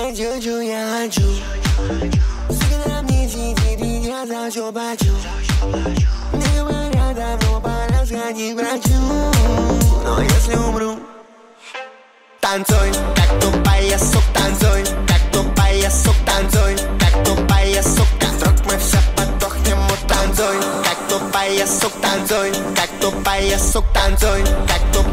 чуть-чуть я хочу. Всегда мне сидит, я за что плачу. Не говорят давно, пора сходить к врачу. Но если умру, танцуй, как тупая сук, танцуй, как тупая сук, танцуй, как тупая сука. Вдруг мы все подохнем, танцуй, как тупая сук, танцуй, как тупая сук, танцуй, как тупая.